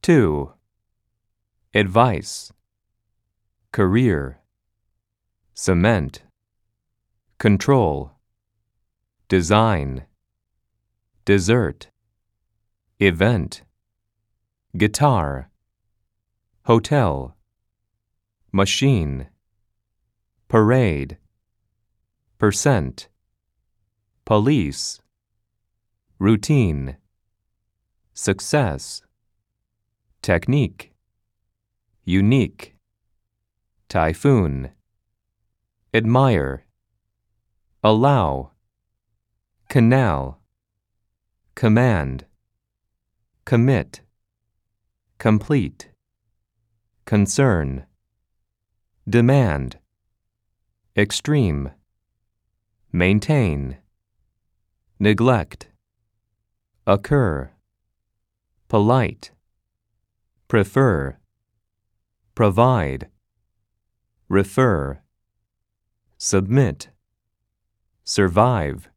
2. Advice, career, cement, control, design, dessert, event, guitar, hotel, machine, parade, percent, police, routine, success, technique, unique, typhoon, admire, allow, canal, command, commit, complete, concern, demand, extreme, maintain, neglect, occur, polite, prefer, provide, refer, submit, survive,